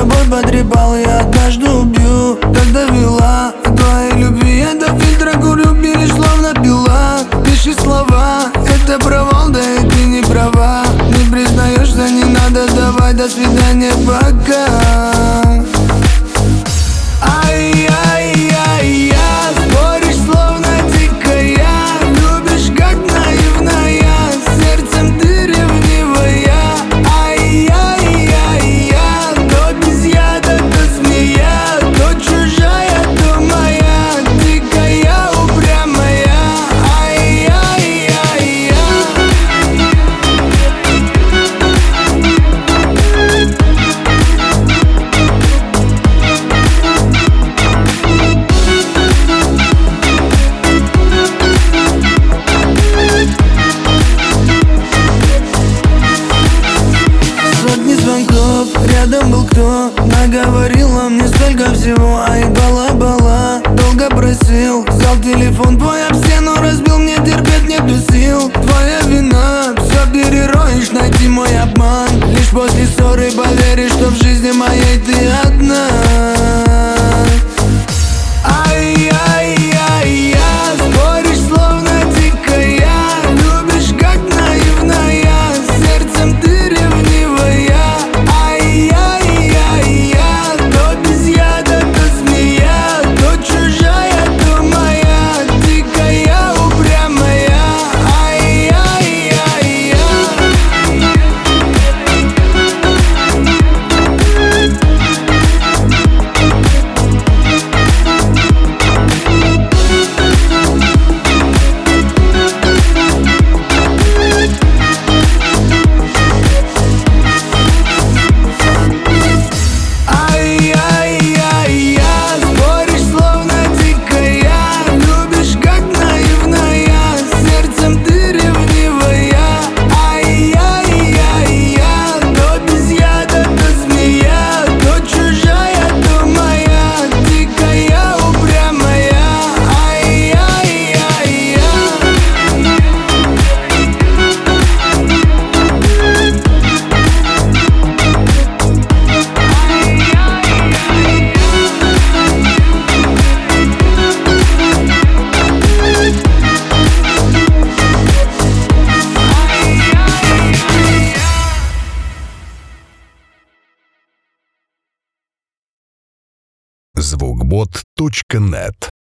тобой потрепал, я однажды убью. Так довела твоей любви, я до фильтра курю, берешь словно пила. Пиши слова, это провал, да и ты не права. Не признаешься, не надо, давай, до свидания, пока. Ай-яй-яй-я, споришь словно дикая, любишь как наивная, сердцем ты ревнивая. Ай-яй-яй-я, то без яда, то змея, то чужая, то моя, дикая, упрямая. Ай-яй-яй-я. Сотни звонков, рядом был кто, наговорила мне столько всего. Ай, бала-бала, долго просил, взял телефон твой об стену, разбил, мне терпеть нету сил. Твоя вина, все перероешь, найти мой обман. Лишь после ссоры поверишь, что в жизни моей ты одна. Ай-яй-яй-я, споришь словно дикая, любишь как наивная, сердцем ты ревнивая. Ай-яй-яй-я, то без яда, то змея, то чужая, то моя, дикая, упрямая. Ай-яй-яй-я. Ай-яй-яй-я, споришь словно дикая, любишь как наивная, сердцем ты ревнивая. Ай-яй-яй-я, то без яда, то змея, то чужая, то моя, дикая, упрямая. Ай-яй-яй-я. Звукбот.нет